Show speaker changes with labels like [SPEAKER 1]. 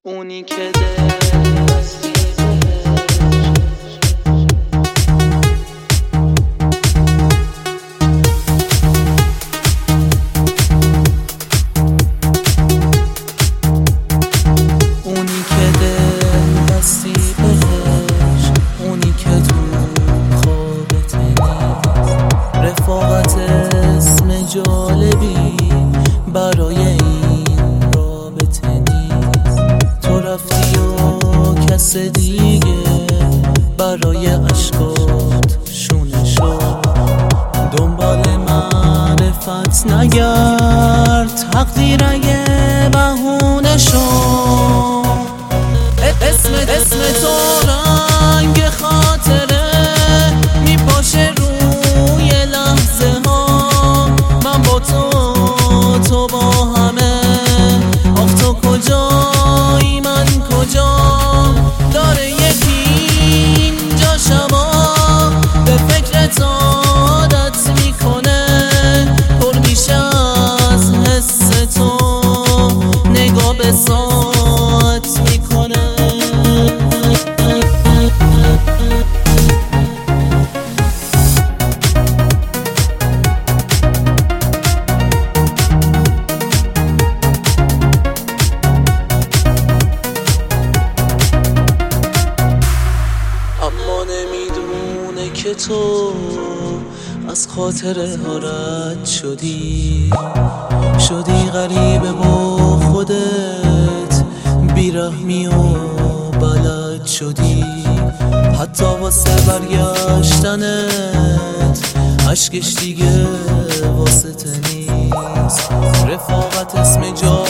[SPEAKER 1] اونی که دل بستی اونی که دل بستی بهش، اونی که تو خوابت نیست. رفاقت اسم جالبی برای این رابطه نیست. تو رفتی و کس دیگه برای عشقات شونه شد. دنبال معرفت نگرد، تقدیر اگه بهونه شد. اسم تو رنگ خاطره میپاشه روی لحظه ها. من با تو با همه. آخ تو کجایی من کجام؟ داره یکی اینجا شبا به فکرت عادت میکنه. پر میشه از حس تو، نگاه به ساعت میکنه. اما نمیدونه که تو از خاطره ها رد شدی غریبه با خودت، بیرحمی و بلد شدی. حتی واسه برگشتنت اشکش دیگه واسه نیست. رفاقت اسم جا